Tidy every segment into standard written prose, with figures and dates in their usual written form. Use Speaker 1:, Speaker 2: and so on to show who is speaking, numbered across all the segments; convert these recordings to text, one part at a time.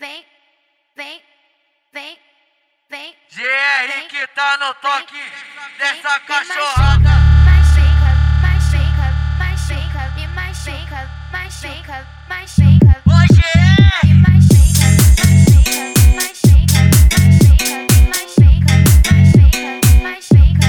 Speaker 1: vem, vem, vem, vem.
Speaker 2: GR que tá no toque dessa cachorrada.
Speaker 1: Machuca, machuca, machuca, me machuca, machuca, machuca.
Speaker 2: Ô GR!
Speaker 1: Me machuca, machuca, machuca, me machuca, machuca, machuca.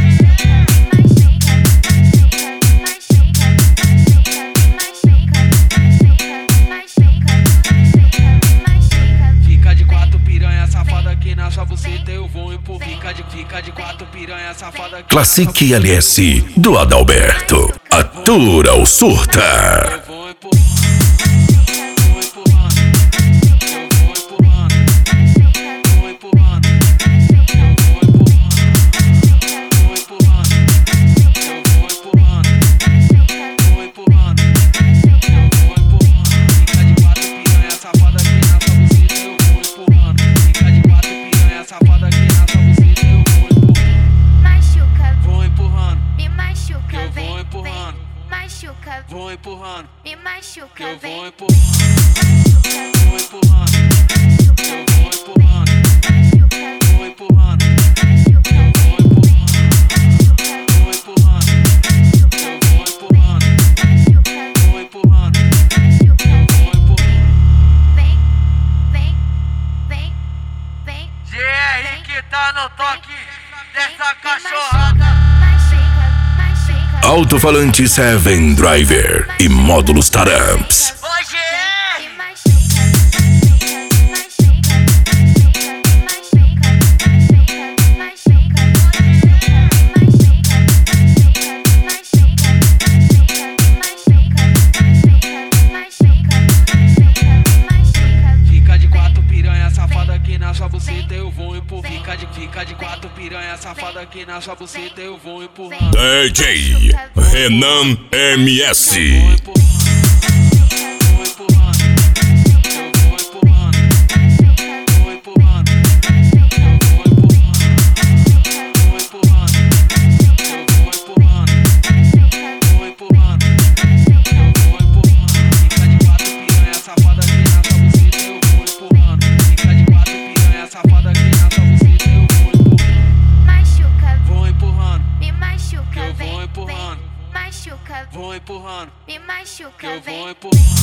Speaker 3: Fica de quatro piranha safada aqui na sua buceta, eu vou empurrar. Fica de quatro piranha safada aqui.
Speaker 4: Classique LS do Adalberto. Atura ou surta.
Speaker 3: Eu vou empurrar. Vou empurrando. Eu vou empurrando. Vou empurrando. Eu vou empurrando. Vou empurrando. Eu vou empurrando. Vou empurrando. Eu vou empurrando. Fica de quatro piranha safada aqui na sua buceta, eu vou empurrando. Fica de quatro piranha safada aqui na sua buceta, eu vou empurrando.
Speaker 1: Machuca,
Speaker 3: Vou empurrando.
Speaker 1: me machuca,
Speaker 3: Eu
Speaker 1: vem,
Speaker 3: vou
Speaker 1: vem.
Speaker 3: empurrando.
Speaker 1: Machuca,
Speaker 3: Vou empurrando.
Speaker 1: me machuca,
Speaker 3: Eu
Speaker 1: vem.
Speaker 3: vou empurrando. Vou empurrando. Eu vou empurrando. Vou empurrando. Eu vou empurrando. Vou empurrando. Eu vou empurrando. Vou empurrando. Eu vou empurrando.
Speaker 1: Vem, vem, vem, vem.
Speaker 2: GR que tá no toque dessa cachorrada.
Speaker 1: Machuca, machuca.
Speaker 4: Alto-falante 7 Driver e módulos Taramps.
Speaker 2: Ô GR!
Speaker 1: Me machuca, machuca, machuca, machuca, machuca,
Speaker 3: Fica de quatro piranha safada aqui na sua buceta, eu vou empurrar. Fica de quatro piranha safada aqui na sua buceta, eu vou empurrando.
Speaker 4: DJ Renan MS.
Speaker 3: Vou empurrando. Vou empurrando. Eu vou empurrando. Vou empurrando. Eu vou empurrando. Vou empurrando. Eu vou empurrando. Vou empurrando. Eu vou empurrando. Fica de quatro piranha safada aqui na sua buceta, eu vou empurrando. Fica de quatro piranha safada aqui na sua buceta, eu vou empurrando.
Speaker 1: machuca,
Speaker 3: Vou empurrando.
Speaker 1: me machuca,
Speaker 3: Eu
Speaker 1: vem,
Speaker 3: vou
Speaker 1: vem.
Speaker 3: empurrando.
Speaker 1: Machuca,
Speaker 3: Vou empurrando.
Speaker 1: me machuca,
Speaker 3: Eu
Speaker 1: vem.
Speaker 3: vou empurrando.